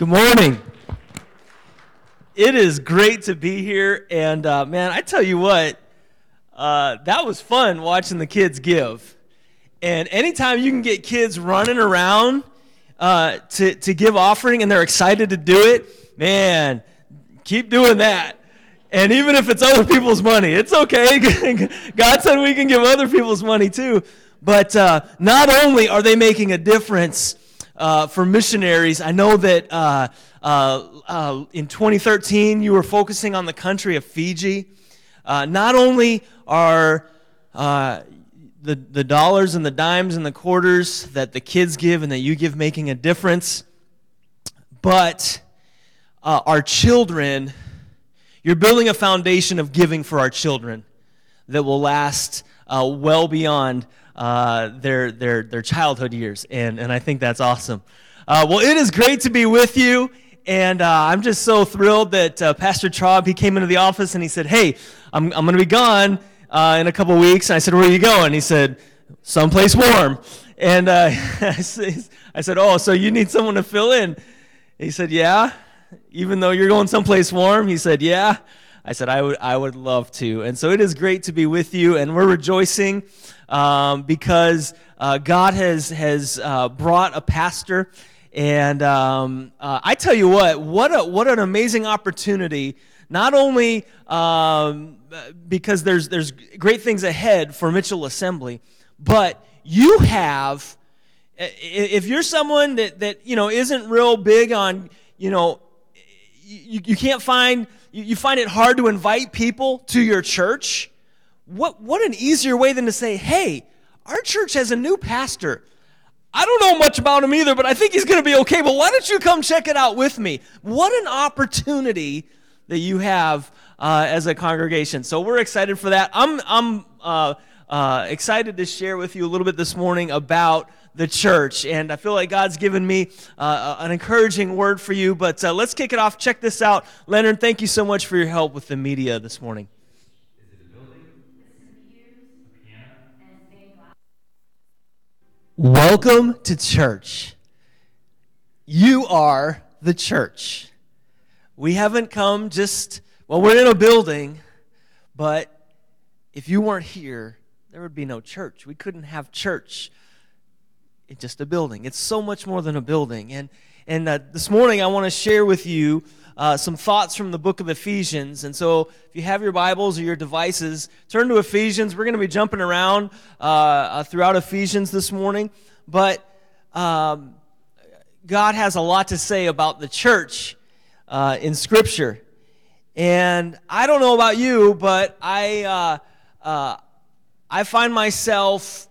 Good morning. It is great to be here, and man, I tell you what, that was fun watching the kids give. And anytime you can get kids running around to give offering and they're excited to do it, man, keep doing that. And even if it's other people's money, it's okay. God said we can give other people's money too. But not only are they making a difference for missionaries, I know that in 2013 you were focusing on the country of Fiji. Not only are the dollars and the dimes and the quarters that the kids give and that you give making a difference, but our children, you're building a foundation of giving for our children that will last well beyond their childhood years, and I think that's awesome. Well, it is great to be with you, and I'm just so thrilled that Pastor Traub, he came into the office and he said, "Hey, I'm going to be gone in a couple weeks." And I said, "Where are you going?" He said, "Someplace warm." And I said, "Oh, so you need someone to fill in?" He said, "Yeah, even though you're going someplace warm." He said, "Yeah." I said, I would love to. And so it is great to be with you, and we're rejoicing because God has brought a pastor. And I tell you what an amazing opportunity, not only because there's great things ahead for Mitchell Assembly, but you have, if you're someone that isn't real big on, you can't find, you find it hard to invite people to your church, what an easier way than to say, "Hey, our church has a new pastor. I don't know much about him either, but I think he's going to be okay, but why don't you come check it out with me?" What an opportunity that you have as a congregation. So we're excited for that. I'm excited to share with you a little bit this morning about the church, and I feel like God's given me an encouraging word for you, but let's kick it off. Check this out. Leonard, thank you so much for your help with the media this morning. Is it a building? A piano? Welcome to church. You are the church. We haven't come we're in a building, but if you weren't here, there would be no church. We couldn't have church. It's just a building. It's so much more than a building. And this morning I want to share with you some thoughts from the book of Ephesians. And so if you have your Bibles or your devices, turn to Ephesians. We're going to be jumping around throughout Ephesians this morning. But God has a lot to say about the church in Scripture. And I don't know about you, but I find myself...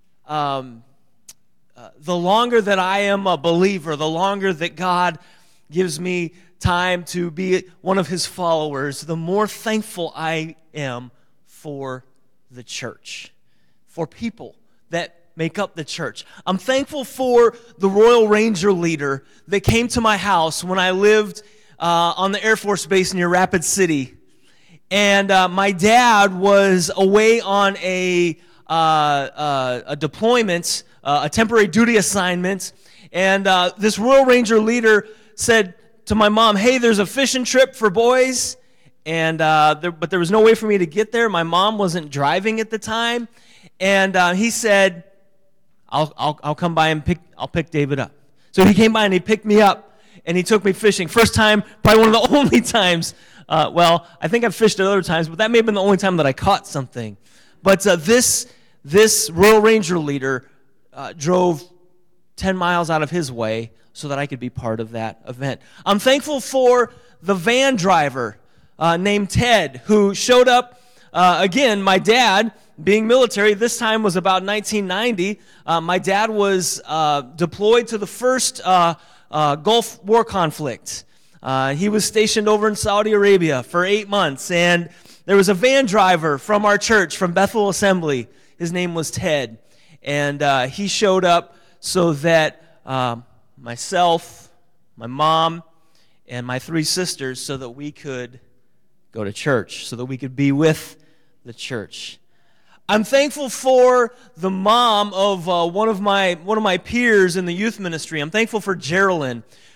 the longer that I am a believer, the longer that God gives me time to be one of His followers, the more thankful I am for the church, for people that make up the church. I'm thankful for the Royal Ranger leader that came to my house when I lived on the Air Force Base near Rapid City. And my dad was away on a deployment, a temporary duty assignment, and this Royal Ranger leader said to my mom, "Hey, there's a fishing trip for boys," and but there was no way for me to get there. My mom wasn't driving at the time, and he said, "I'll come by and I'll pick David up." So he came by and he picked me up, and he took me fishing. First time, probably one of the only times. Well, I think I've fished at other times, but that may have been the only time that I caught something. But this Royal Ranger leader drove 10 miles out of his way so that I could be part of that event. I'm thankful for the van driver named Ted who showed up. Again, my dad, being military, this time was about 1990. My dad was deployed to the first Gulf War conflict. He was stationed over in Saudi Arabia for 8 months, and there was a van driver from our church, from Bethel Assembly. His name was Ted, and he showed up so that myself, my mom, and my 3 sisters, so that we could go to church, so that we could be with the church. I'm thankful for the mom of one of my peers in the youth ministry. I'm thankful for Geraldine,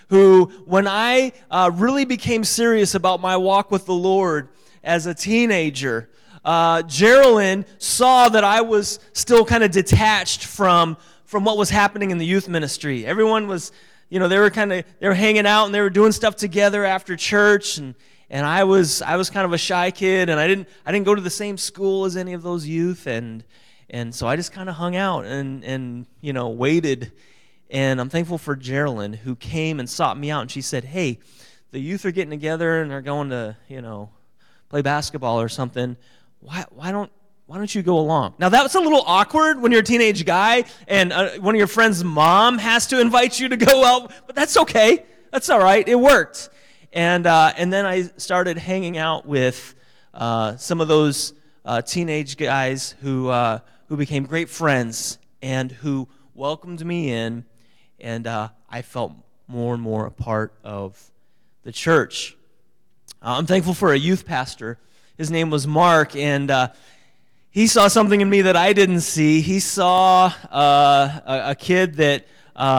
who, when I really became serious about my walk with the Lord as a teenager, Geraldine saw that I was still kind of detached from what was happening in the youth ministry. Everyone was, they were hanging out and they were doing stuff together after church, and I was kind of a shy kid, and I didn't go to the same school as any of those youth, and so I just kind of hung out and waited. And I'm thankful for Geraldine, who came and sought me out, and she said, "Hey, the youth are getting together and they're going to play basketball or something. Why don't you go along?" Now, that's a little awkward when you're a teenage guy and one of your friend's mom has to invite you to go out, but that's okay. That's all right. It worked. And then I started hanging out with some of those teenage guys who became great friends and who welcomed me in, and I felt more and more a part of the church. I'm thankful for a youth pastor. His name was Mark, and he saw something in me that I didn't see. He saw a kid that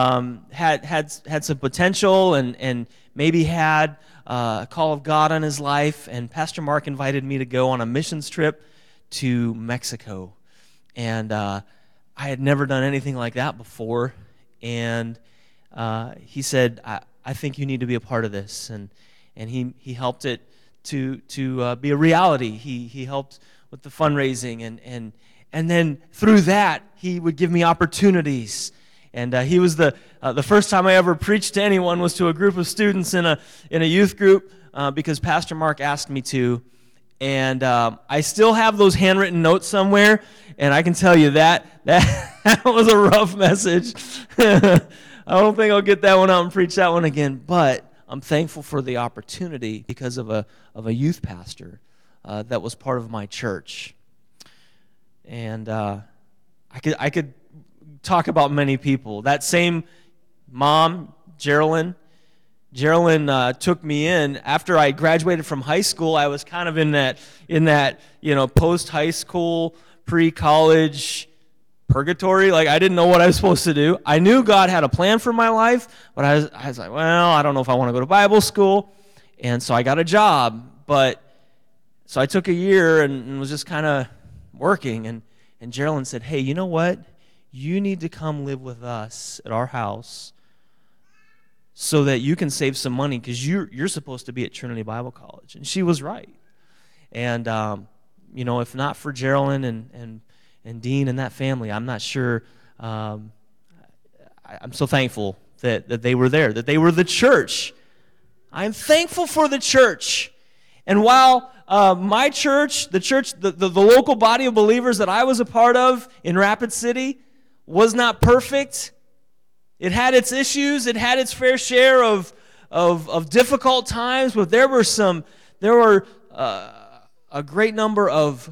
had some potential and maybe had a call of God on his life, and Pastor Mark invited me to go on a missions trip to Mexico. And I had never done anything like that before, and he said, I think you need to be a part of this, and he helped it to be a reality. He helped with the fundraising, and then through that he would give me opportunities. And he was the first time I ever preached to anyone was to a group of students in a youth group because Pastor Mark asked me to. And I still have those handwritten notes somewhere, and I can tell you that was a rough message. I don't think I'll get that one out and preach that one again, but I'm thankful for the opportunity because of a youth pastor that was part of my church. And I could talk about many people. That same mom, Geraldine took me in after I graduated from high school. I was kind of in that post-high school, pre-college purgatory. Like, I didn't know what I was supposed to do. I knew God had a plan for my life, but I was like, well, I don't know if I want to go to Bible school. And so I got a job. So I took a year and was just kind of working. And Geraldine said, "Hey, you know what? You need to come live with us at our house so that you can save some money, because you're supposed to be at Trinity Bible College." And she was right. And if not for Geraldine and Dean and that family, I'm not sure. I'm so thankful that they were there, that they were the church. I'm thankful for the church. And while my church, the local body of believers that I was a part of in Rapid City was not perfect, it had its issues, it had its fair share of difficult times, but there were a great number of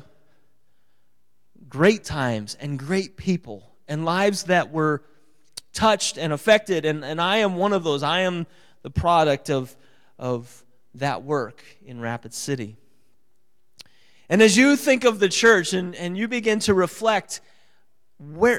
great times and great people and lives that were touched and affected, and I am one of those. I am the product of that work in Rapid City. And as you think of the church and you begin to reflect, what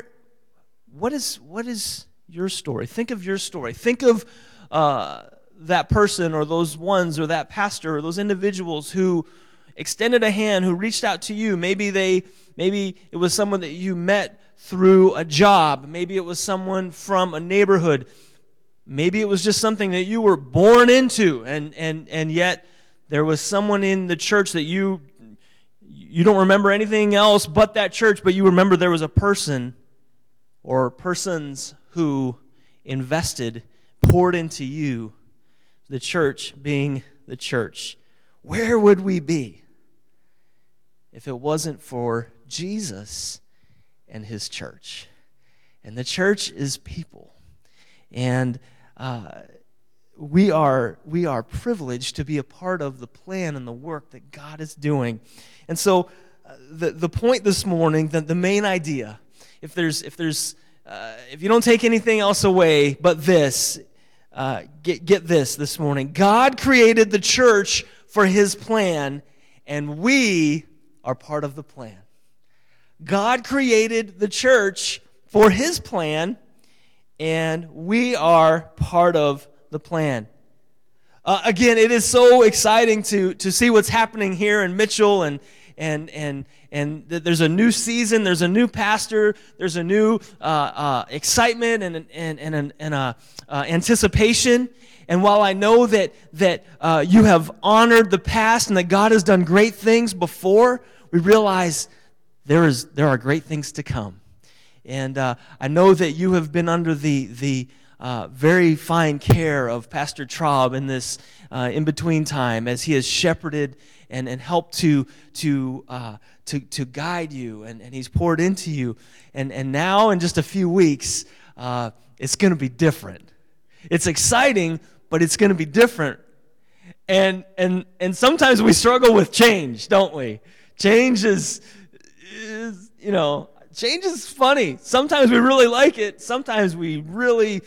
is your story? Think of your story. Think of that person or those ones or that pastor or those individuals who extended a hand, who reached out to you. Maybe it was someone that you met through a job. Maybe it was someone from a neighborhood. Maybe it was just something that you were born into, and yet there was someone in the church that you don't remember anything else but that church, but you remember there was a person or persons who invested, poured into you, the church being the church. Where would we be if it wasn't for Jesus and his church? And the church is people. And we are privileged to be a part of the plan and the work that God is doing. And so the point this morning, the main idea, if you don't take anything else away but this, get this morning. God created the church for his plan, and we are part of the plan. God created the church for his plan, and we are part of the the plan. Again, it is so exciting to see what's happening here in Mitchell, and there's a new season, there's a new pastor, there's a new excitement and anticipation. And while I know that you have honored the past and that God has done great things before, we realize there are great things to come. And I know that you have been under the very fine care of Pastor Traub in this in-between time as he has shepherded and helped to guide you, and he's poured into you. And now in just a few weeks, it's going to be different. It's exciting, but it's going to be different. And sometimes we struggle with change, don't we? Change is change is funny. Sometimes we really like it. Sometimes we really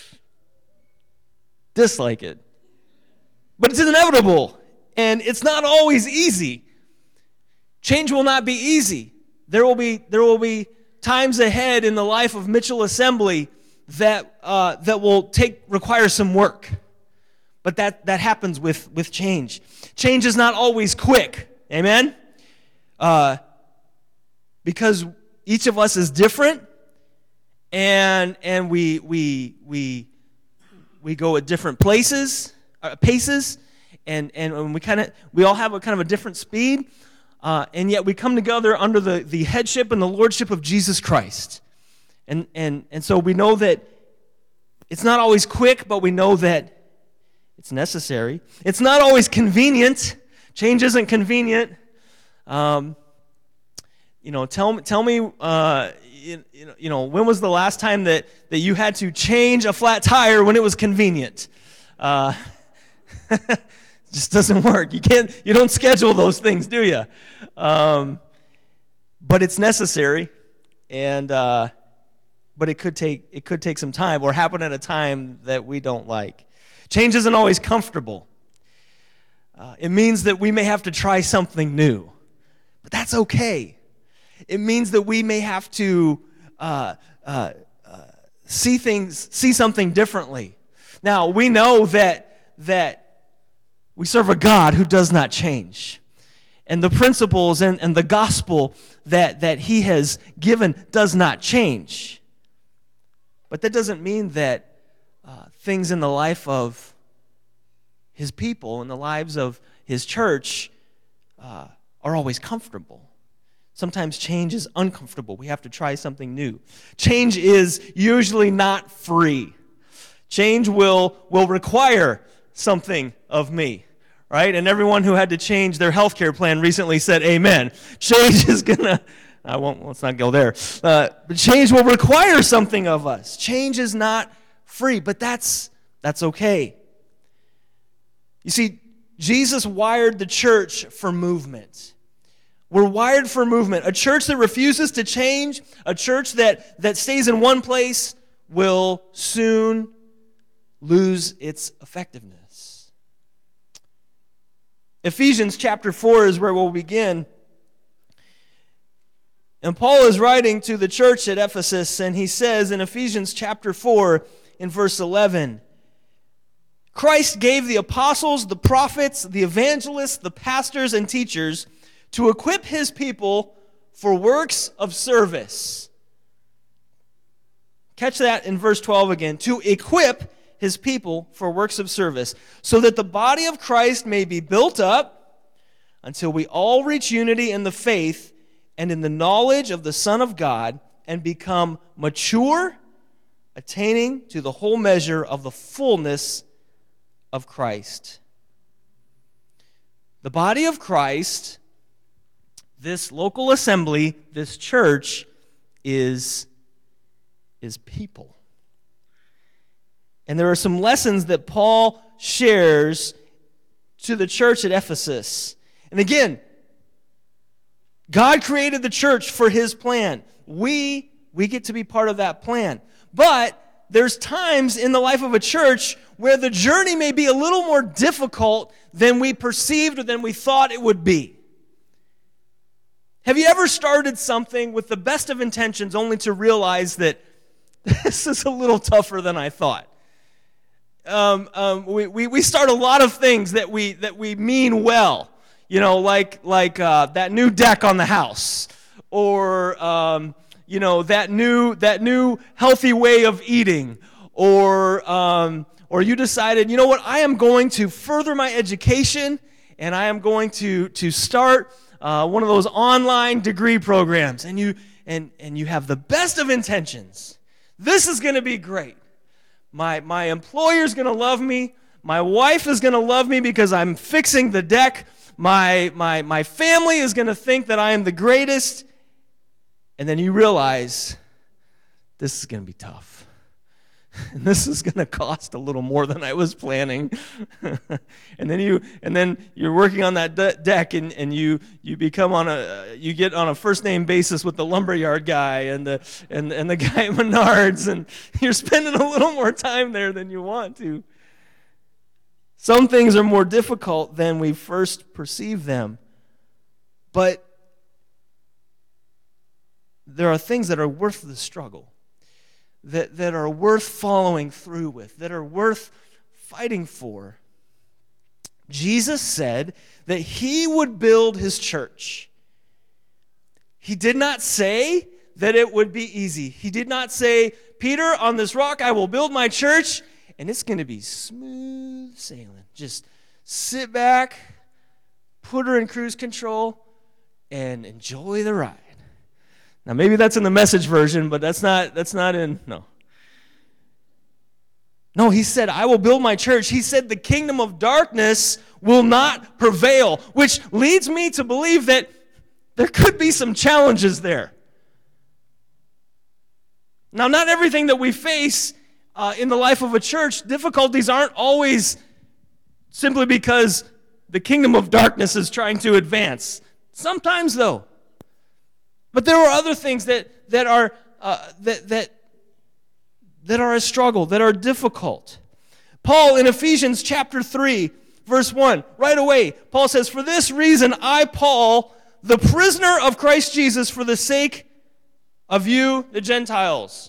dislike it. But it's inevitable, and it's not always easy. Change will not be easy. There will be times ahead in the life of Mitchell Assembly that will require some work. But that happens with change. Change is not always quick. Amen? Because each of us is different, and we go at different paces, and we all have a kind of a different speed, and yet we come together under the headship and the lordship of Jesus Christ, and so we know that it's not always quick, but we know that it's necessary. It's not always convenient. Change isn't convenient. Tell me, when was the last time that you had to change a flat tire when it was convenient? Just doesn't work. You don't schedule those things, do you? But it's necessary, but it could take some time, or happen at a time that we don't like. Change isn't always comfortable. It means that we may have to try something new, but that's okay. It means that we may have to see something differently. Now, we know that we serve a God who does not change. And the principles and the gospel that he has given does not change. But that doesn't mean that things in the life of his people, in the lives of his church, are always comfortable. Sometimes change is uncomfortable. We have to try something new. Change is usually not free. Change will require something of me, right? And everyone who had to change their health care plan recently said amen. Change is let's not go there. But change will require something of us. Change is not free, but that's okay. You see, Jesus wired the church for movement. We're wired for movement. A church that refuses to change, a church that stays in one place, will soon lose its effectiveness. Ephesians chapter 4 is where we'll begin. And Paul is writing to the church at Ephesus, and he says in Ephesians chapter 4, in verse 11, Christ gave the apostles, the prophets, the evangelists, the pastors, and teachers to equip his people for works of service. Catch that in verse 12 again. To equip his people for works of service, so that the body of Christ may be built up until we all reach unity in the faith and in the knowledge of the Son of God, and become mature, attaining to the whole measure of the fullness of Christ. The body of Christ, this local assembly, this church, is people. And there are some lessons that Paul shares to the church at Ephesus. And again, God created the church for his plan. We get to be part of that plan. But there's times in the life of a church where the journey may be a little more difficult than we perceived or than we thought it would be. Have you ever started something with the best of intentions only to realize that this is a little tougher than I thought? we start a lot of things that we mean well, like that new deck on the house, or that new healthy way of eating, or you decided, you know what, I am going to further my education, and I am going to start one of those online degree programs, and you have the best of intentions. This is going to be great. My employer's going to love me. My wife is going to love me because I'm fixing the deck. My family is going to think that I am the greatest. And then you realize this is going to be tough. And this is going to cost a little more than I was planning. and then you're working on that deck, and you get on a first name basis with the lumberyard guy and the guy at Menards, and you're spending a little more time there than you want to. Some things are more difficult than we first perceive them, but there are things that are worth the struggle. That are worth following through with, that are worth fighting for. Jesus said that he would build his church. He did not say that it would be easy. He did not say, Peter, on this rock I will build my church, and it's going to be smooth sailing. Just sit back, put her in cruise control, and enjoy the ride. Now, maybe that's in the Message version, but that's not in, no. No, he said, I will build my church. He said the kingdom of darkness will not prevail, which leads me to believe that there could be some challenges there. Now, not everything that we face in the life of a church, difficulties aren't always simply because the kingdom of darkness is trying to advance. Sometimes, though. But there are other things that are a struggle, that are difficult. Paul in Ephesians chapter 3, verse 1, right away, Paul says, for this reason I, Paul, the prisoner of Christ Jesus, for the sake of you, the Gentiles.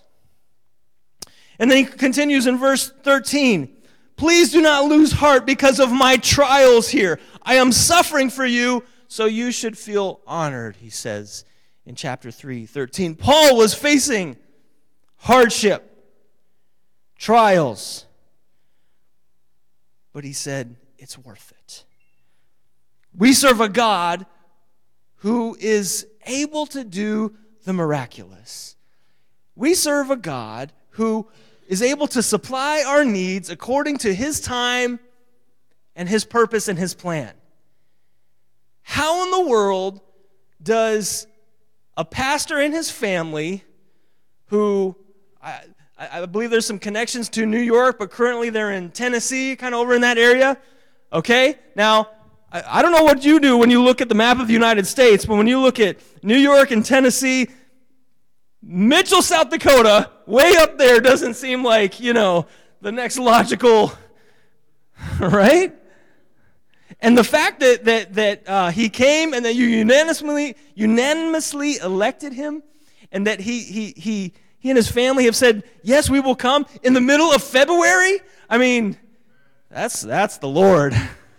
And then he continues in verse 13, please do not lose heart because of my trials here. I am suffering for you, so you should feel honored, he says in chapter 3:13. Paul was facing hardship, trials, but he said, it's worth it. We serve a God who is able to do the miraculous. We serve a God who is able to supply our needs according to his time and his purpose and his plan. How in the world does a pastor and his family, who I believe there's some connections to New York, but currently they're in Tennessee, kind of over in that area. Okay? Now, I don't know what you do when you look at the map of the United States, but when you look at New York and Tennessee, Mitchell, South Dakota, way up there doesn't seem like, the next logical, right? And the fact that he came and that you unanimously elected him, and that he and his family have said, yes, we will come in the middle of February. I mean, that's the Lord.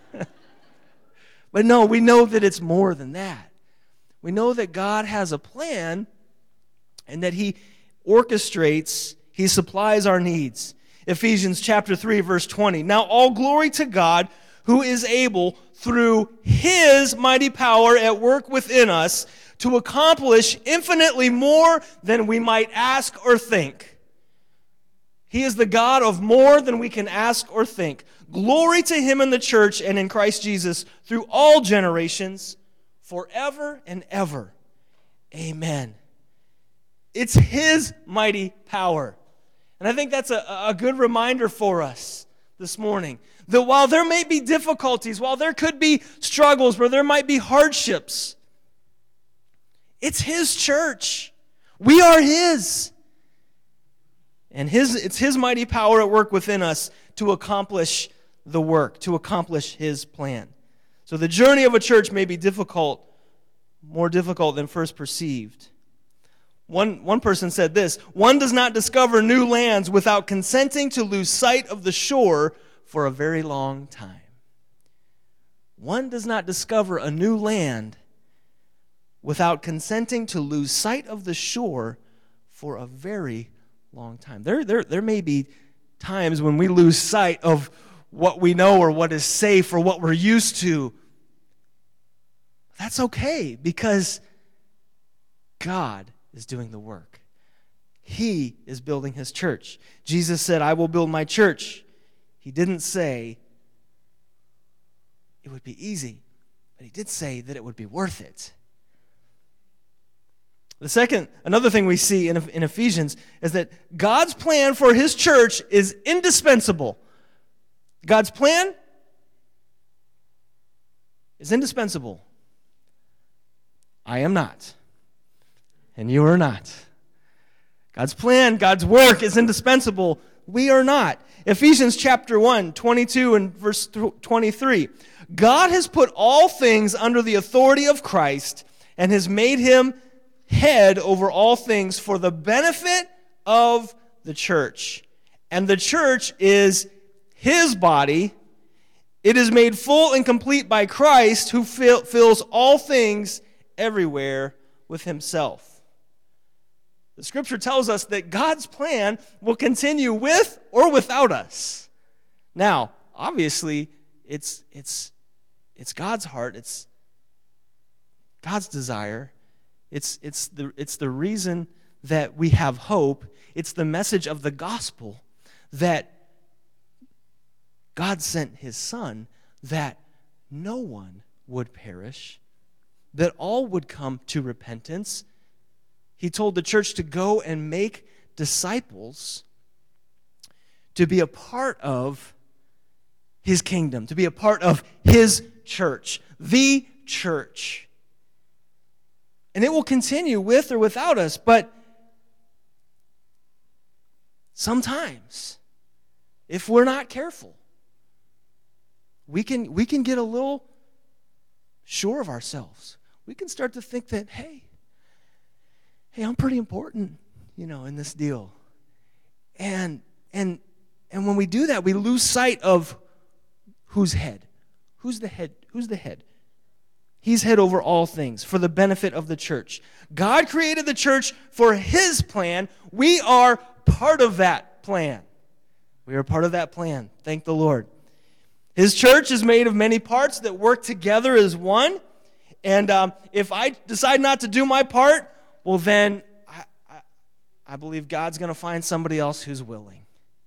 But no, we know that it's more than that. We know that God has a plan and that he orchestrates, he supplies our needs. Ephesians chapter 3, verse 20. Now all glory to God, who is able, through his mighty power at work within us, to accomplish infinitely more than we might ask or think. He is the God of more than we can ask or think. Glory to him in the church and in Christ Jesus through all generations, forever and ever. Amen. It's his mighty power. And I think that's a good reminder for us this morning. That while there may be difficulties, while there could be struggles, where there might be hardships, it's his church. We are his. And it's his mighty power at work within us to accomplish the work, to accomplish his plan. So the journey of a church may be difficult, more difficult than first perceived. One person said this: one does not discover new lands without consenting to lose sight of the shore for a very long time. One does not discover a new land without consenting to lose sight of the shore for a very long time. There may be times when we lose sight of what we know or what is safe or what we're used to. That's okay, because God is doing the work. He is building his church. Jesus said, I will build my church. He didn't say it would be easy, but he did say that it would be worth it. Another thing we see in Ephesians is that God's plan for his church is indispensable. God's plan is indispensable. I am not, and you are not. God's plan, God's work is indispensable. We are not. Ephesians chapter 1, 22 and verse 23. God has put all things under the authority of Christ and has made him head over all things for the benefit of the church. And the church is his body. It is made full and complete by Christ, who fills all things everywhere with himself. The scripture tells us that God's plan will continue with or without us. Now, obviously, it's God's heart. It's God's desire. It's the reason that we have hope. It's the message of the gospel that God sent his Son, that no one would perish, that all would come to repentance. He told the church to go and make disciples, to be a part of his kingdom, to be a part of his church, the church. And it will continue with or without us, but sometimes, if we're not careful, we can get a little sure of ourselves. We can start to think that, hey, I'm pretty important, in this deal. And when we do that, we lose sight of who's head. Who's the head? Who's the head? He's head over all things for the benefit of the church. God created the church for his plan. We are part of that plan. We are part of that plan. Thank the Lord. His church is made of many parts that work together as one. And if I decide not to do my part, well, then I believe God's going to find somebody else who's willing.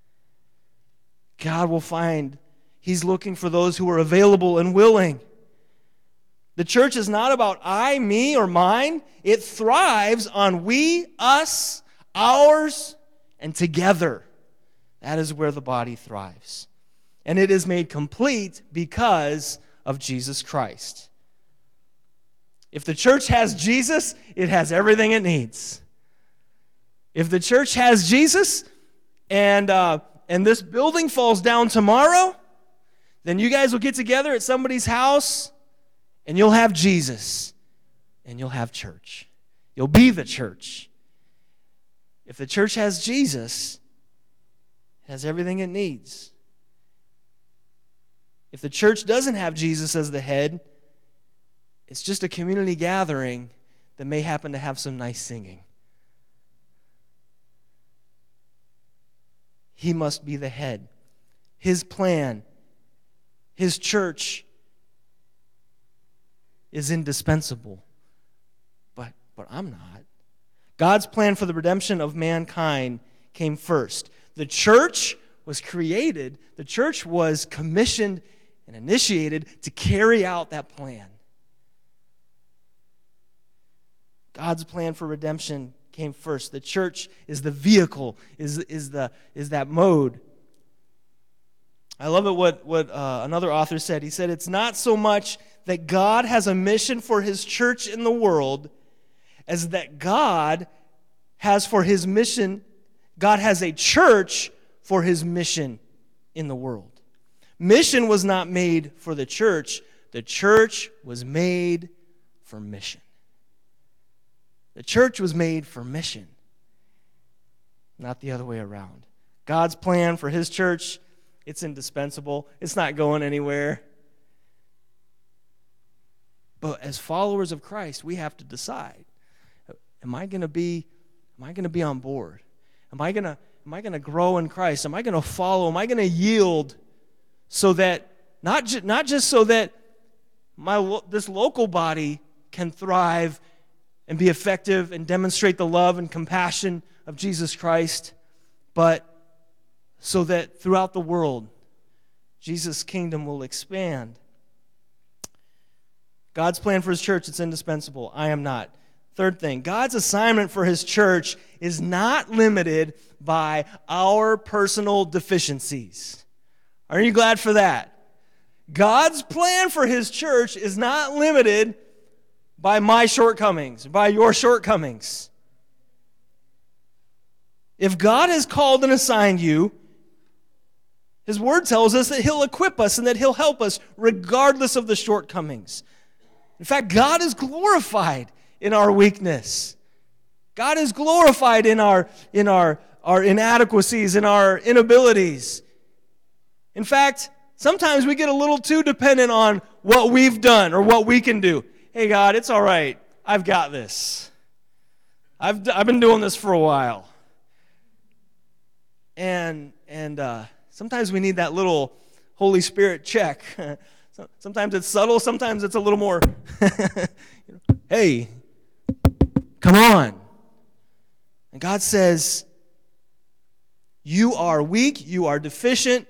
God will find, he's looking for those who are available and willing. The church is not about I, me, or mine. It thrives on we, us, ours, and together. That is where the body thrives. And it is made complete because of Jesus Christ. If the church has Jesus, it has everything it needs. If the church has Jesus and this building falls down tomorrow, then you guys will get together at somebody's house and you'll have Jesus and you'll have church. You'll be the church. If the church has Jesus, it has everything it needs. If the church doesn't have Jesus as the head, it's just a community gathering that may happen to have some nice singing. He must be the head. His plan, his church is indispensable. But I'm not. God's plan for the redemption of mankind came first. The church was created, the church was commissioned and initiated to carry out that plan. God's plan for redemption came first. The church is the vehicle, is that mode. I love it what another author said. He said, it's not so much that God has a mission for his church in the world as that God has for his mission, God has a church for his mission in the world. Mission was not made for the church was made for mission. The church was made for mission, not the other way around. God's plan for his church, it's indispensable. It's not going anywhere. But as followers of Christ, we have to decide, am I going to be on board? Am I going to grow in Christ? Am I going to follow? Am I going to yield so that not just so that this local body can thrive and be effective and demonstrate the love and compassion of Jesus Christ, but so that throughout the world, Jesus' kingdom will expand. God's plan for his church, it's indispensable. I am not. Third thing, God's assignment for his church is not limited by our personal deficiencies. Aren't you glad for that? God's plan for his church is not limited by my shortcomings, by your shortcomings. If God has called and assigned you, his word tells us that he'll equip us and that he'll help us regardless of the shortcomings. In fact, God is glorified in our weakness. God is glorified in our inadequacies, in our inabilities. In fact, sometimes we get a little too dependent on what we've done or what we can do. Hey, God, it's all right. I've got this. I've been doing this for a while. And sometimes we need that little Holy Spirit check. Sometimes it's subtle. Sometimes it's a little more, hey, come on. And God says, you are weak, you are deficient,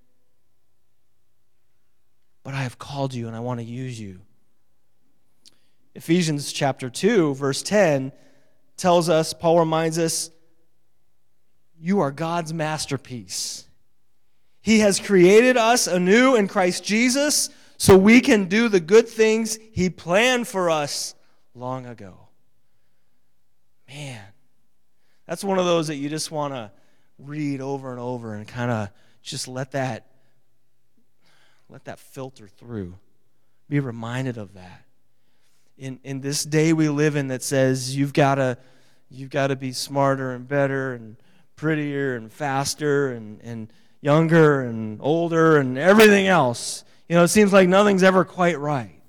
but I have called you and I want to use you. Ephesians chapter 2, verse 10 tells us, Paul reminds us, you are God's masterpiece. He has created us anew in Christ Jesus so we can do the good things he planned for us long ago. Man, that's one of those that you just want to read over and over and kind of just let that filter through. Be reminded of that. In this day we live in that says you've got to be smarter and better and prettier and faster and younger and older and everything else. It seems like nothing's ever quite right.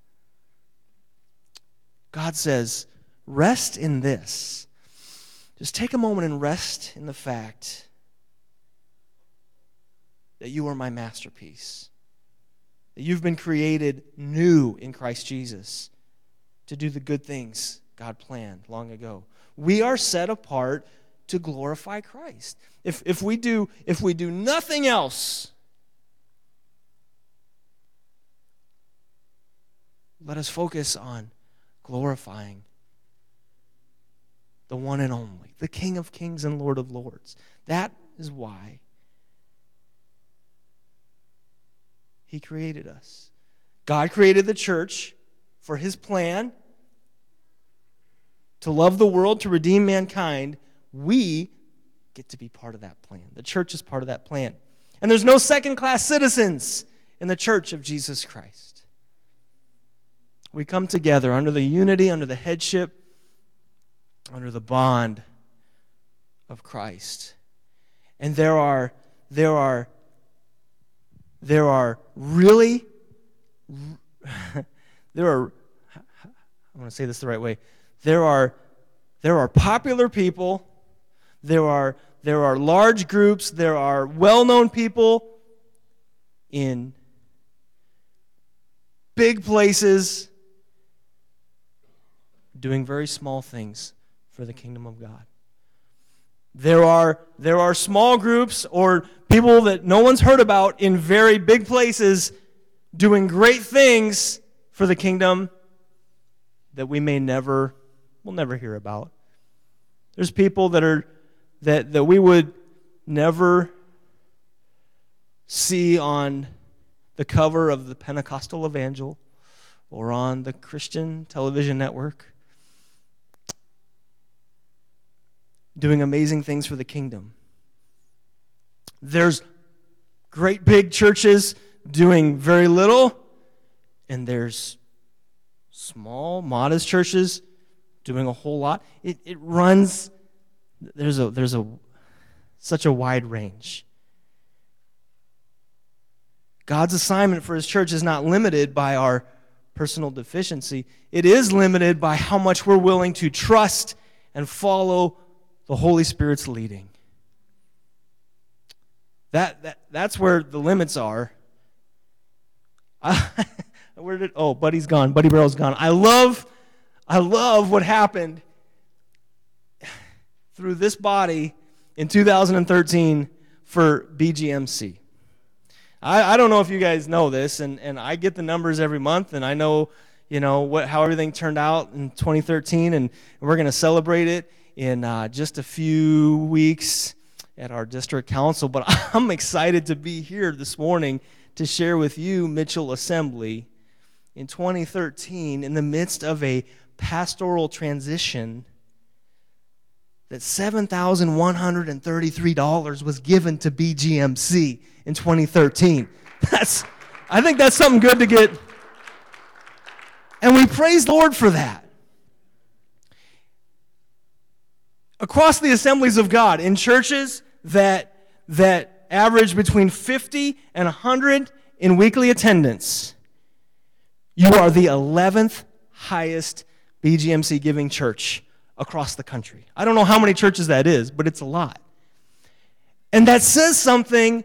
God says, rest in this. Just take a moment and rest in the fact that you are my masterpiece. That you've been created new in Christ Jesus to do the good things God planned long ago. We are set apart to glorify Christ. If we do nothing else, let us focus on glorifying the one and only, the King of Kings and Lord of Lords. That is why he created us. God created the church for his plan to love the world, to redeem mankind. We get to be part of that plan. The church is part of that plan. And there's no second-class citizens in the church of Jesus Christ. We come together under the unity, under the headship, under the bond of Christ. And there are really, I want to say this the right way. There are popular people. There are large groups. There are well-known people in big places doing very small things for the kingdom of God. There are small groups or people that no one's heard about in very big places doing great things for the kingdom that we'll never hear about. There's people that we would never see on the cover of the Pentecostal Evangel or on the Christian television network doing amazing things for the kingdom. There's great big churches doing very little, and there's small, modest churches doing a whole lot. It runs, there's such a wide range. God's assignment for his church is not limited by our personal deficiency. It is limited by how much we're willing to trust and follow the Holy Spirit's leading. That's where the limits are. Buddy's gone. Buddy Barrel's gone. I love what happened through this body in 2013 for BGMC. I don't know if you guys know this, and I get the numbers every month, and I know, how everything turned out in 2013, and we're going to celebrate it in just a few weeks at our district council. But I'm excited to be here this morning to share with you, Mitchell Assembly, in 2013, in the midst of a pastoral transition, that $7,133 was given to BGMC in 2013. I think that's something good to get. And we praise the Lord for that. Across the assemblies of God, in churches that average between 50 and 100 in weekly attendance, you are the 11th highest BGMC giving church across the country. I don't know how many churches that is, but it's a lot. And that says something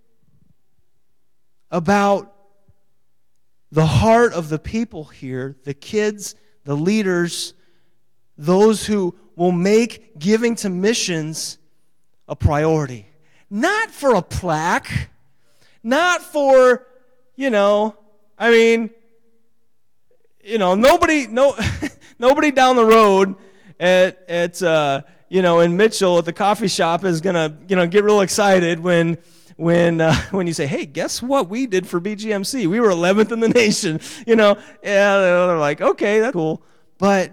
about the heart of the people here, the kids, the leaders, those who will make giving to missions a priority. Not for a plaque, not for, nobody down the road at in Mitchell at the coffee shop is gonna get real excited when you say, hey, guess what we did for BGMC? We were 11th in the nation. Yeah, they're like, okay, that's cool, but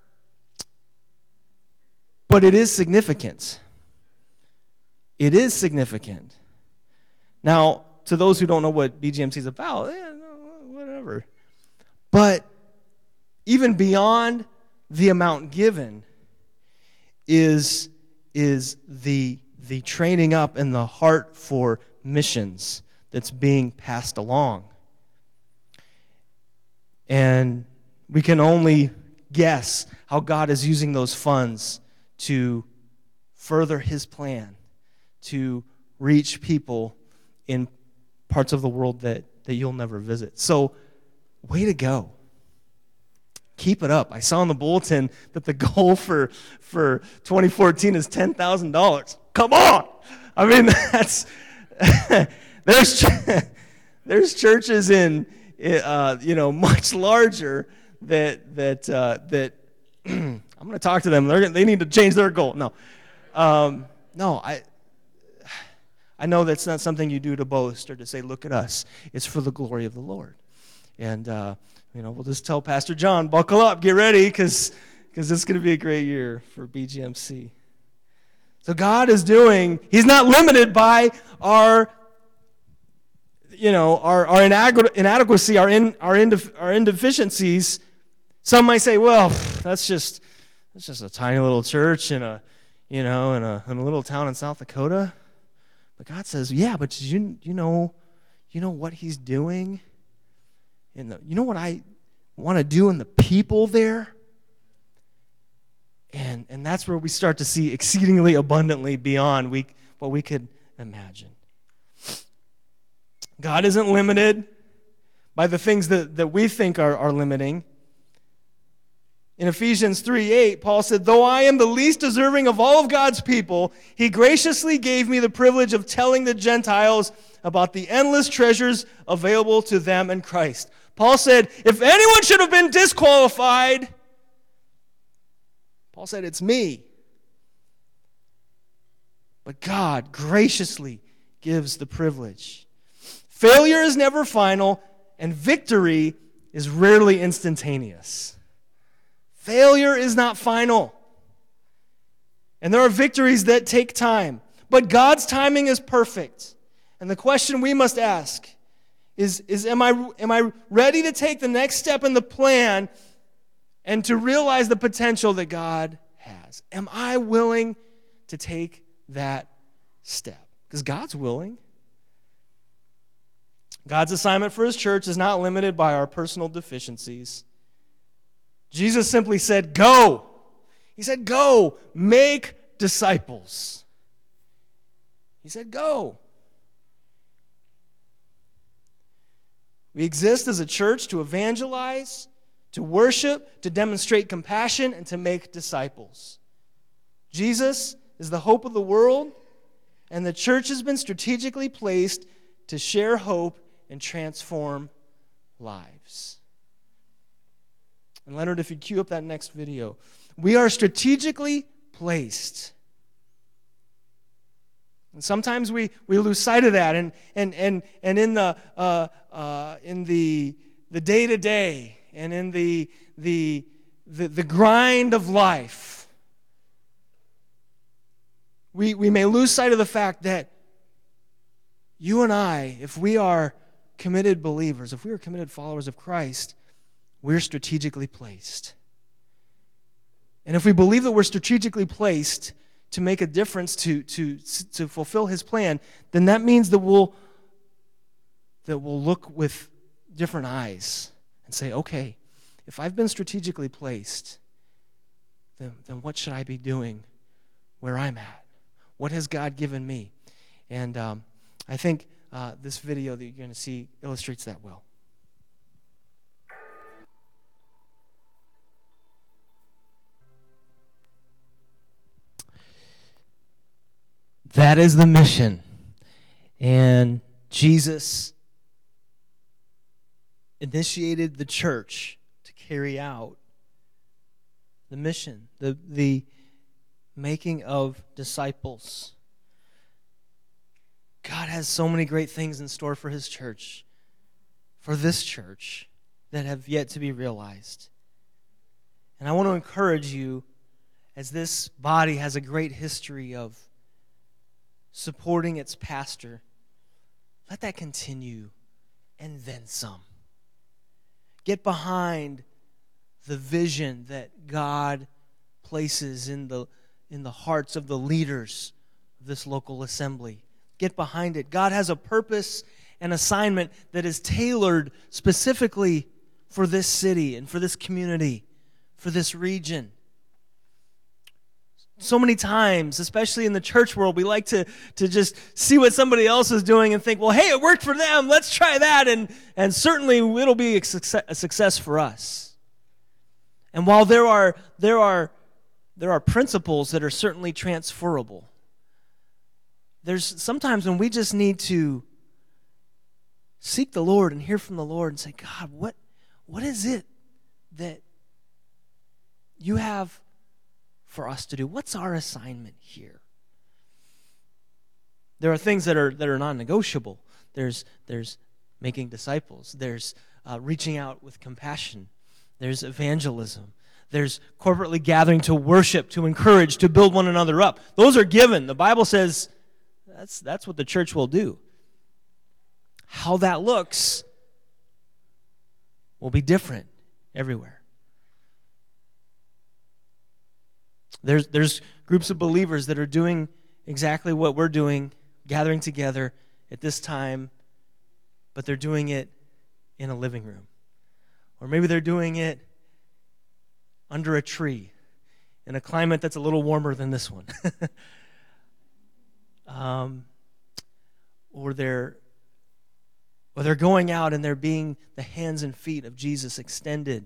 it is significant. It is significant. Now, to those who don't know what BGMC is about, whatever. But even beyond the amount given is the training up and the heart for missions that's being passed along. And we can only guess how God is using those funds to further his plan, to reach people in parts of the world that you'll never visit. So, way to go. Keep it up. I saw in the bulletin that the goal for 2014 is $10,000. Come on! I mean, that's there's churches in much larger that I'm going to talk to them. They need to change their goal. No, I know that's not something you do to boast or to say, look at us. It's for the glory of the Lord. And we'll just tell Pastor John, buckle up, get ready, because it's going to be a great year for BGMC. So God is he's not limited by our inadequacy, our indeficiencies. Some might say, well, that's just a tiny little church in a little town in South Dakota. But God says, yeah, but you know what he's doing? You know what I want to do in the people there? And that's where we start to see exceedingly abundantly beyond what we could imagine. God isn't limited by the things that we think are limiting. In Ephesians 3:8, Paul said, though I am the least deserving of all of God's people, he graciously gave me the privilege of telling the Gentiles about the endless treasures available to them in Christ. Paul said, if anyone should have been disqualified, Paul said, it's me. But God graciously gives the privilege. Failure is never final, and victory is rarely instantaneous. Failure is not final. And there are victories that take time. But God's timing is perfect. And the question we must ask is am I ready to take the next step in the plan and to realize the potential that God has? Am I willing to take that step? Because God's willing. God's assignment for his church is not limited by our personal deficiencies. Jesus simply said, go. He said, go, make disciples. He said, go. We exist as a church to evangelize, to worship, to demonstrate compassion, and to make disciples. Jesus is the hope of the world, and the church has been strategically placed to share hope and transform lives. And Leonard, if you'd cue up that next video. We are strategically placed. And sometimes we lose sight of that, and in the day-to-day and in the grind of life, we may lose sight of the fact that you and I, if we are committed believers, if we are committed followers of Christ, we're strategically placed. And if we believe that we're strategically placed to make a difference, to fulfill his plan, then that means that we'll look with different eyes and say, okay, if I've been strategically placed, then what should I be doing where I'm at? What has God given me? And I think this video that you're going to see illustrates that well. That is the mission. And Jesus initiated the church to carry out the mission, the making of disciples. God has so many great things in store for his church, for this church, that have yet to be realized. And I want to encourage you, as this body has a great history of supporting its pastor, let that continue and then some. Get behind the vision that God places in the hearts of the leaders of this local assembly. Get behind it. God has a purpose and assignment that is tailored specifically for this city and for this community, for this region. So many times, especially in the church world, we like to just see what somebody else is doing and think, well, hey, it worked for them. Let's try that, and certainly it'll be a success for us. And while there are principles that are certainly transferable, there's sometimes when we just need to seek the Lord and hear from the Lord and say, God, what is it that you have for us to do? What's our assignment here? There are things that are non-negotiable. There's making disciples. There's reaching out with compassion. There's evangelism. There's corporately gathering to worship, to encourage, to build one another up. Those are given. The Bible says that's what the church will do. How that looks will be different everywhere. There's groups of believers that are doing exactly what we're doing, gathering together at this time, but they're doing it in a living room. Or maybe they're doing it under a tree in a climate that's a little warmer than this one. Or they're going out and they're being the hands and feet of Jesus extended.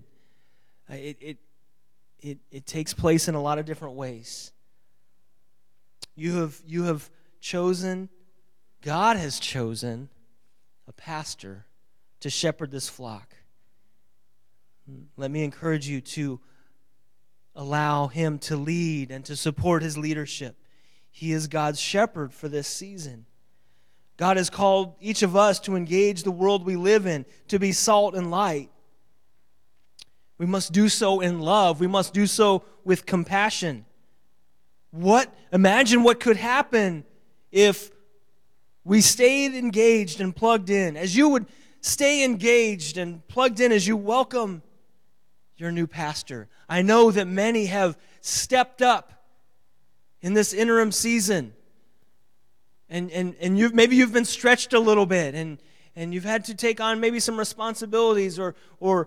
It takes place in a lot of different ways. You have chosen, God has chosen a pastor to shepherd this flock. Let me encourage you to allow him to lead and to support his leadership. He is God's shepherd for this season. God has called each of us to engage the world we live in, to be salt and light. We must do so in love. We must do so with compassion. Imagine what could happen if we stayed engaged and plugged in. As you would stay engaged and plugged in as you welcome your new pastor. I know that many have stepped up in this interim season. And maybe you've been stretched a little bit, and you've had to take on maybe some responsibilities, or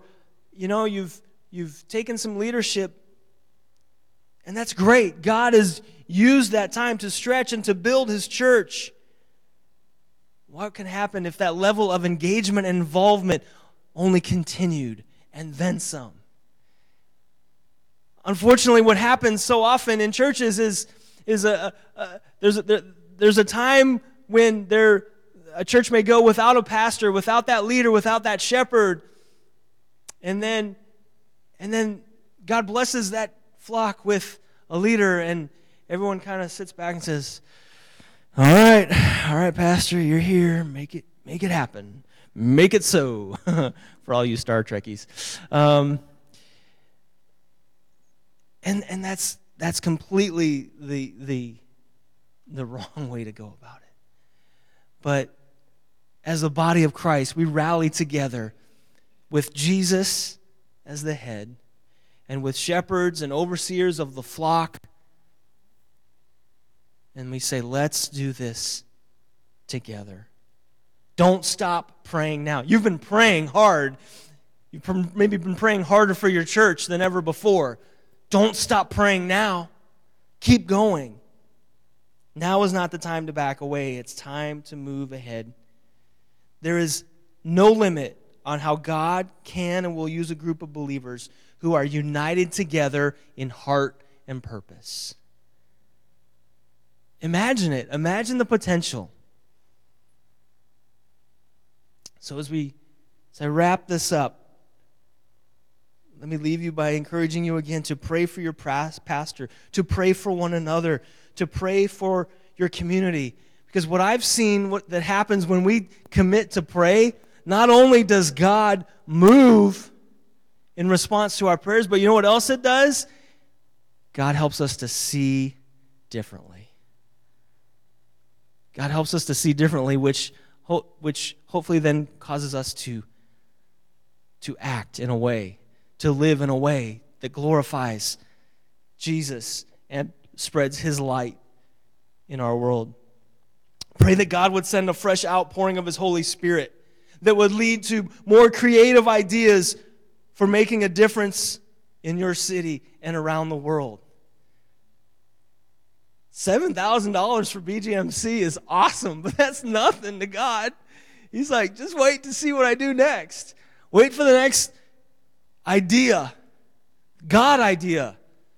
you've taken some leadership. And that's great. God has used that time to stretch and to build His church. What can happen if that level of engagement and involvement only continued and then some? Unfortunately, what happens so often in churches is there's a time when a church may go without a pastor, without that leader, without that shepherd, and then God blesses that flock with a leader, and everyone kind of sits back and says, all right, pastor, you're here. Make it happen. Make it so. For all you Star Trekkies. And that's completely the wrong way to go about it. But as the body of Christ, we rally together with Jesus as the head, and with shepherds and overseers of the flock. And we say, let's do this together. Don't stop praying now. You've been praying hard. You've maybe been praying harder for your church than ever before. Don't stop praying now. Keep going. Now is not the time to back away. It's time to move ahead. There is no limit on how God can and will use a group of believers who are united together in heart and purpose. Imagine it. Imagine the potential. So as I wrap this up, let me leave you by encouraging you again to pray for your pastor, to pray for one another, to pray for your community. Because what I've seen that happens when we commit to pray, not only does God move in response to our prayers, but you know what else it does? God helps us to see differently. God helps us to see differently, which hopefully then causes us to act in a way, to live in a way that glorifies Jesus and spreads His light in our world. Pray that God would send a fresh outpouring of His Holy Spirit that would lead to more creative ideas for making a difference in your city and around the world. $7,000 for BGMC is awesome, but that's nothing to God. He's like, just wait to see what I do next. Wait for the next idea, God idea.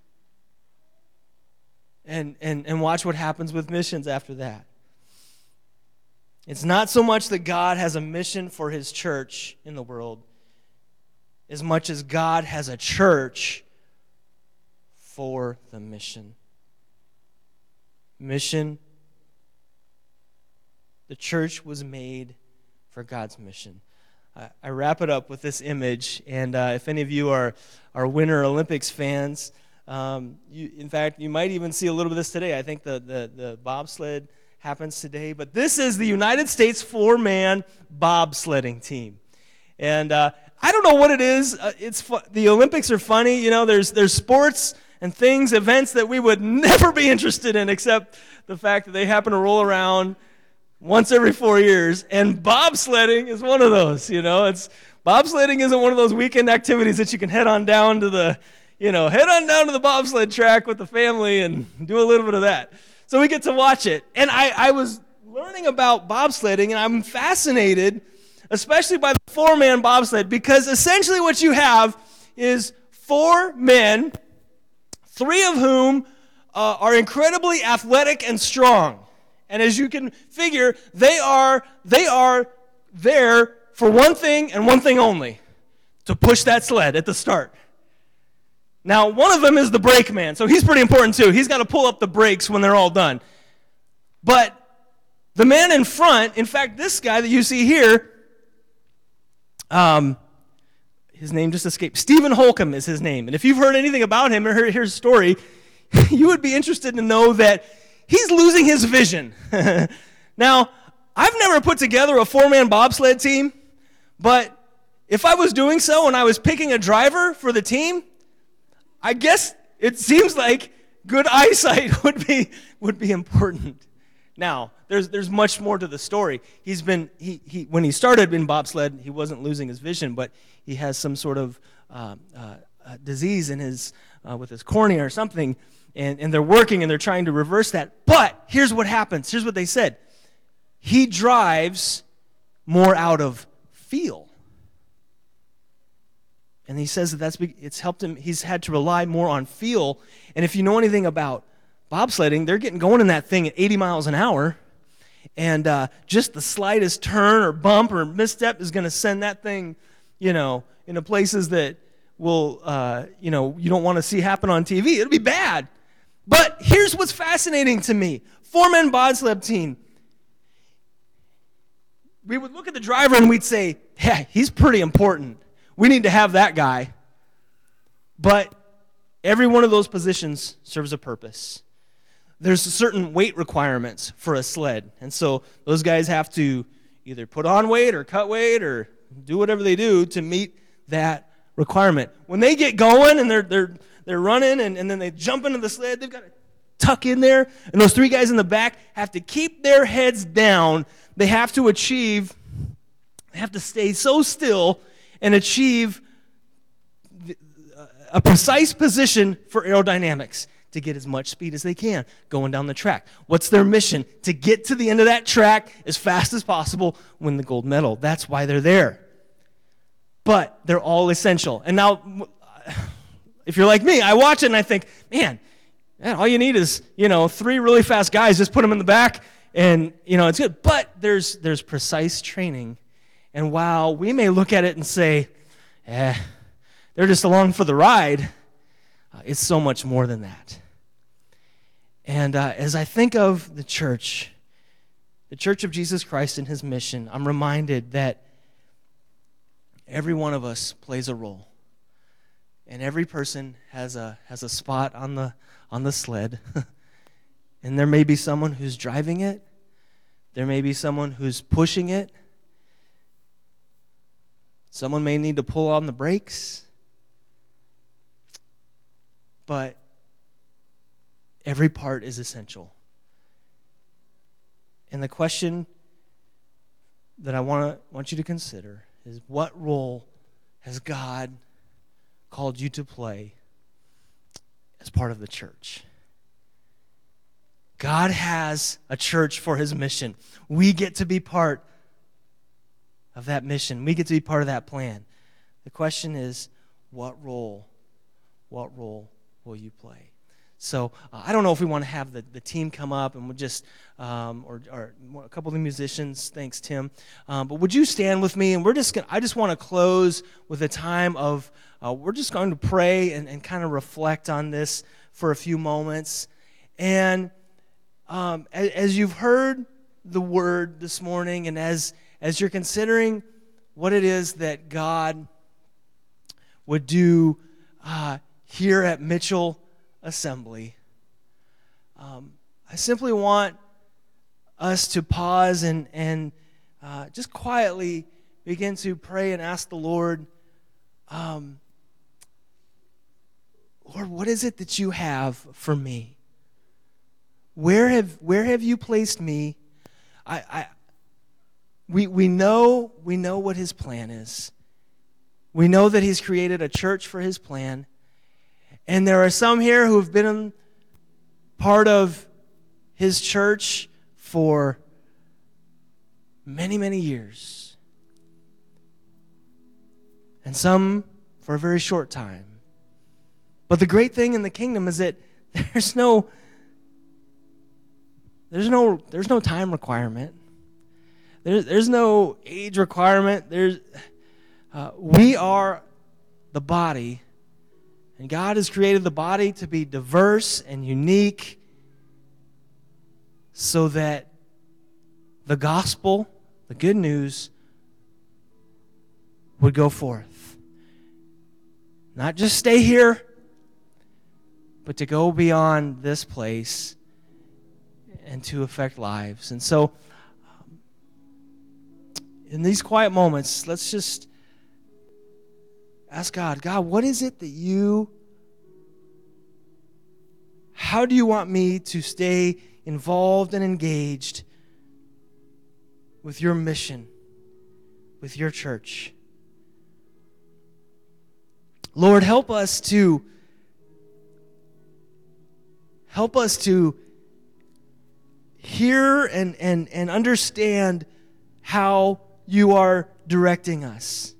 And watch what happens with missions after that. It's not so much that God has a mission for His church in the world, as much as God has a church for the mission. Mission. The church was made for God's mission. I wrap it up with this image, and if any of you are Winter Olympics fans, in fact, you might even see a little bit of this today. I think the bobsled happens today, but this is the United States 4-man bobsledding team. And I don't know what it is. The Olympics are funny. You know, there's sports and things, events that we would never be interested in, except the fact that they happen to roll around once every 4 years. And bobsledding is one of those. You know, bobsledding isn't one of those weekend activities that you can head on down to the bobsled track with the family and do a little bit of that. So we get to watch it. And I was learning about bobsledding, and I'm fascinated, especially by the 4-man bobsled, because essentially what you have is 4 men, 3 of whom are incredibly athletic and strong. And as you can figure, they are there for one thing and one thing only, to push that sled at the start. Now, one of them is the brake man, so he's pretty important too. He's got to pull up the brakes when they're all done. But the man in front, in fact, this guy that you see here, his name just escaped. Stephen Holcomb is his name. And if you've heard anything about him or heard his story, you would be interested to know that he's losing his vision. Now, I've never put together a 4-man bobsled team, but if I was doing so and I was picking a driver for the team, I guess it seems like good eyesight would be important. Now, there's much more to the story. He when he started in bobsled, he wasn't losing his vision, but he has some sort of disease in his with his cornea or something, and they're working and they're trying to reverse that. But here's what happens. Here's what they said. He drives more out of feel. And he says that it's helped him. He's had to rely more on feel. And if you know anything about bobsledding, they're getting going in that thing at 80 miles an hour. And just the slightest turn or bump or misstep is going to send that thing, into places that will, you don't want to see happen on TV. It'll be bad. But here's what's fascinating to me. Four-man bobsled team. We would look at the driver and we'd say, yeah, he's pretty important. We need to have that guy. But every one of those positions serves a purpose. There's certain weight requirements for a sled. And so those guys have to either put on weight or cut weight or do whatever they do to meet that requirement. When they get going and they're running and then they jump into the sled, they've got to tuck in there. And those three guys in the back have to keep their heads down. They have to stay so still and achieve a precise position for aerodynamics to get as much speed as they can going down the track. What's their mission? To get to the end of that track as fast as possible, win the gold medal. That's why they're there. But they're all essential. And now, if you're like me, I watch it and I think, man, all you need is, three really fast guys. Just put them in the back and, it's good. But there's precise training. And while we may look at it and say, they're just along for the ride, it's so much more than that. And as I think of the Church of Jesus Christ and his mission, I'm reminded that every one of us plays a role. And every person has a spot on the sled. And there may be someone who's driving it. There may be someone who's pushing it. Someone may need to pull on the brakes. But every part is essential. And the question that I want you to consider is, what role has God called you to play as part of the church? God has a church for his mission. We get to be part of that mission. We get to be part of that plan. The question is, what role will you play? So I don't know if we want to have the team come up and we'll just, or a couple of the musicians. Thanks, Tim. But would you stand with me? And I just want to close with a time of, we're just going to pray and kind of reflect on this for a few moments. And as you've heard the word this morning, and as you're considering what it is that God would do here at Mitchell Assembly, I simply want us to pause and just quietly begin to pray and ask the Lord, Lord, what is it that you have for me? Where have you placed me? We know what his plan is. We know that he's created a church for his plan. And there are some here who have been part of his church for many, many years. And some for a very short time. But the great thing in the kingdom is that there's no time requirement. There's no age requirement. We are the body, and God has created the body to be diverse and unique so that the gospel, the good news, would go forth. Not just stay here, but to go beyond this place and to affect lives. And so, in these quiet moments, let's just Ask God, what is it that how do you want me to stay involved and engaged with your mission, with your church? Lord, help us to hear and understand how you are directing us.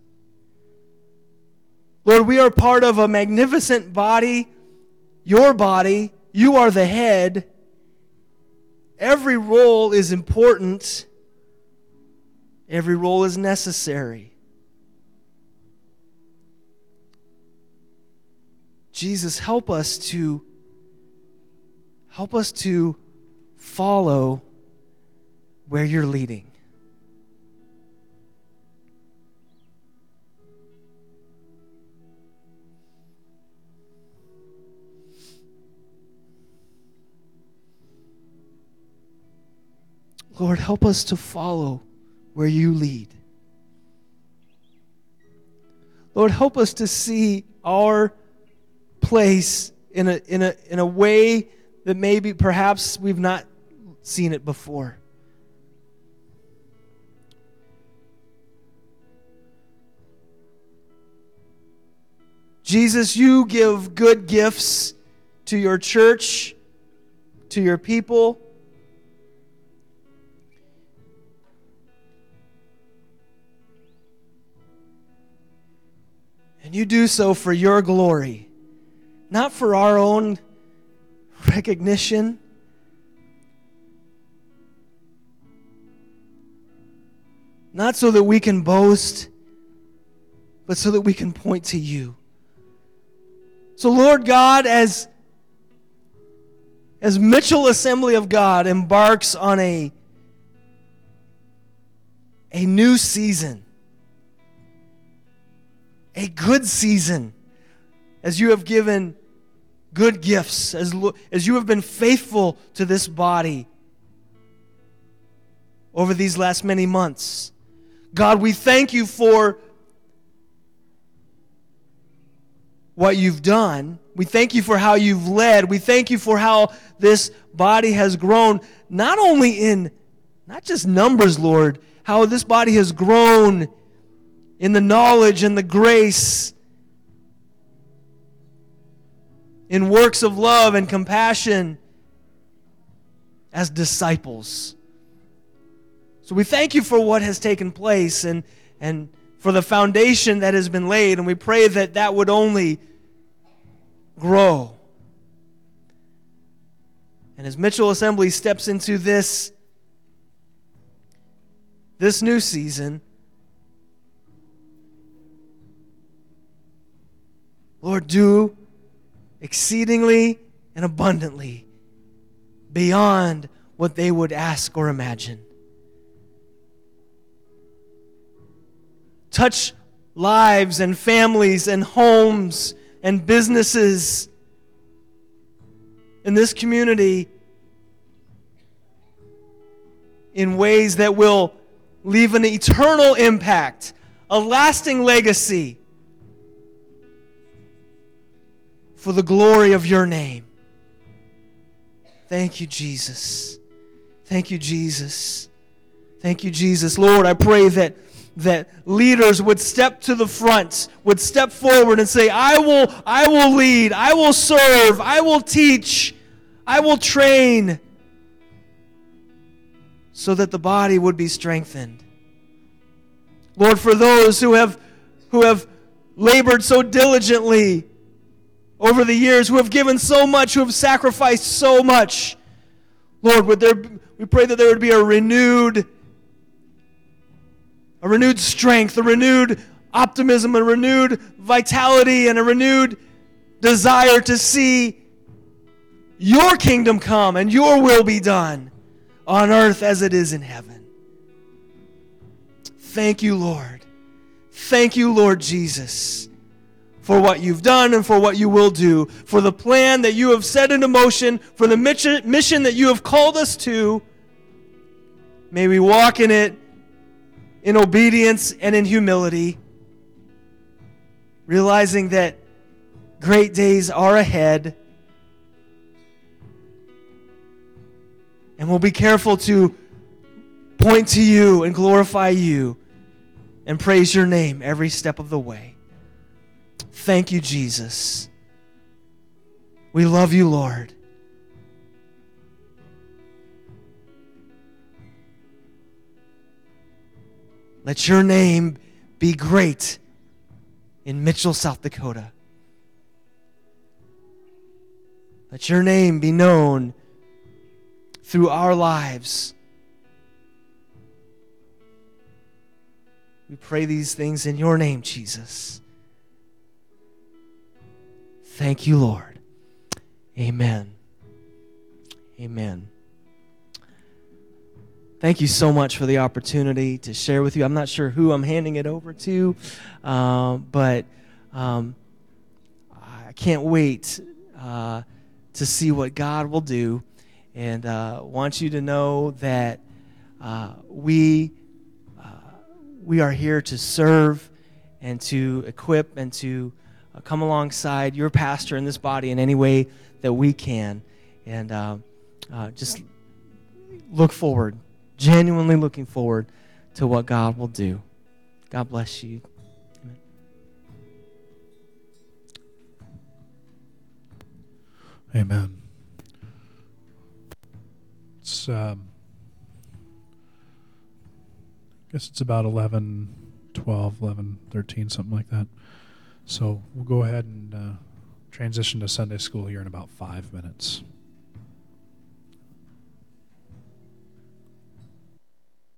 Lord, we are part of a magnificent body, your body. You are the head. Every role is important. Every role is necessary. Jesus, help us to follow where you're leading. Lord, help us to follow where you lead. Lord, help us to see our place in a way that maybe perhaps we've not seen it before. Jesus, you give good gifts to your church, to your people. And you do so for your glory, not for our own recognition. Not so that we can boast, but so that we can point to you. So, Lord God, as Mitchell Assembly of God embarks on a new season, a good season, as you have given good gifts, as you have been faithful to this body over these last many months. God, we thank you for what you've done. We thank you for how you've led. We thank you for how this body has grown, not just numbers, Lord, how this body has grown in the knowledge and the grace, in works of love and compassion as disciples. So we thank you for what has taken place and for the foundation that has been laid, and we pray that that would only grow. And as Mitchell Assembly steps into this new season, Lord, do exceedingly and abundantly beyond what they would ask or imagine. Touch lives and families and homes and businesses in this community in ways that will leave an eternal impact, a lasting legacy for the glory of your name. Thank you, Jesus. Thank you, Jesus. Thank you, Jesus. Lord, I pray that leaders would step to the front, would step forward and say, I will lead, I will serve, I will teach, I will train, so that the body would be strengthened. Lord, for those who have labored so diligently over the years, who have given so much, who have sacrificed so much, Lord, we pray that there would be a renewed strength, a renewed optimism, a renewed vitality, and a renewed desire to see your kingdom come and your will be done on earth as it is in heaven. Thank you, Lord. Thank you, Lord Jesus, for what you've done and for what you will do, for the plan that you have set into motion, for the mission that you have called us to. May we walk in it in obedience and in humility. realizing that great days are ahead. And we'll be careful to point to you and glorify you and praise your name every step of the way. Thank you, Jesus. We love you, Lord. Let your name be great in Mitchell, South Dakota. Let your name be known through our lives. We pray these things in your name, Jesus. Thank you, Lord. Amen. Amen. Thank you so much for the opportunity to share with you. I'm not sure who I'm handing it over to, but I can't wait to see what God will do, and want you to know that we are here to serve and to equip and to come alongside your pastor in this body in any way that we can, and just look forward, genuinely looking forward to what God will do. God bless you. Amen. It's I guess it's about 11, 12, 11, 13, something like that. So we'll go ahead and transition to Sunday school here in about 5 minutes.